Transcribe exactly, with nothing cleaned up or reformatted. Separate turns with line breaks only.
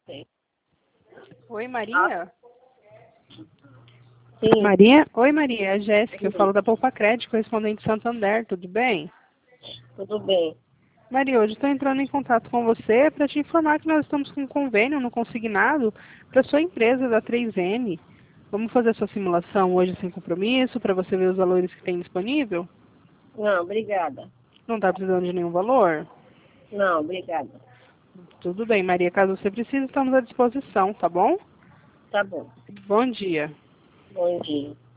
Sim.
Oi, Maria?
Sim.
Maria? Oi, Maria, é a Jéssica, eu
Sim.
falo da Poupa Crédito, correspondente Santander, tudo bem?
Tudo bem.
Maria, hoje estou entrando em contato com você para te informar que nós estamos com um convênio no consignado para sua empresa da três N. Vamos fazer sua simulação hoje sem compromisso, para você ver os valores que tem disponível?
Não, obrigada.
Não está precisando de nenhum valor?
Não, obrigada.
Tudo bem, Maria, caso você precise, estamos à disposição, tá bom?
Tá bom.
Bom dia.
Bom dia.